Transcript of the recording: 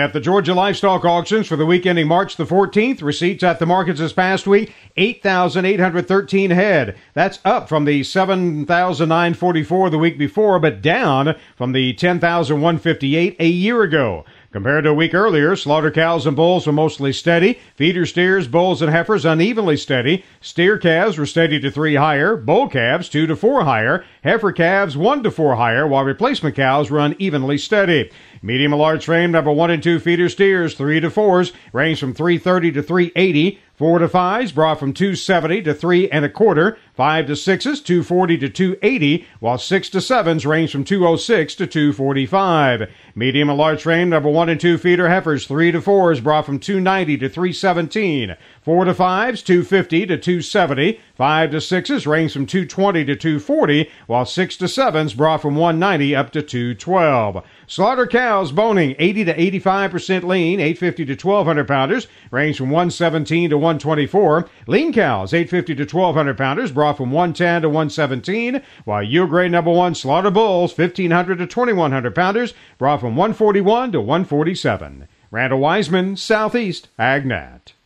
At the Georgia Livestock Auctions for the week ending March the 14th, receipts at the markets this past week, 8,813 head. That's up from the 7,944 the week before, but down from the 10,158 a year ago. Compared to a week earlier, slaughter cows and bulls were mostly steady. Feeder steers, bulls, and heifers unevenly steady. Steer calves were steady to 3 higher. Bull calves 2 to 4 higher. Heifer calves 1 to 4 higher, while replacement cows were unevenly steady. Medium and large frame number 1 and 2 feeder steers, 3 to 4s, range from 330 to 380. 4 to 5s brought from 270 to 3 1/4. 5 to 6s, 240 to 280, while 6 to 7s range from 206 to 245. Medium and large frame number 1 and 2 feeder heifers, 3 to 4s brought from 290 to 317. 4 to 5s, 250 to 270. 5 to 6s range from 220 to 240, while 6 to 7s brought from 190 up to 212. Slaughter cows boning 80 to 85% lean, 850 to 1,200 pounders, range from 117 to 124. Lean cows, 850 to 1,200 pounders, brought from 110 to 117, while yield grade number 1 slaughter bulls, 1,500 to 2,100 pounders, brought from 141 to 147. Randall Wiseman, Southeast AgNet.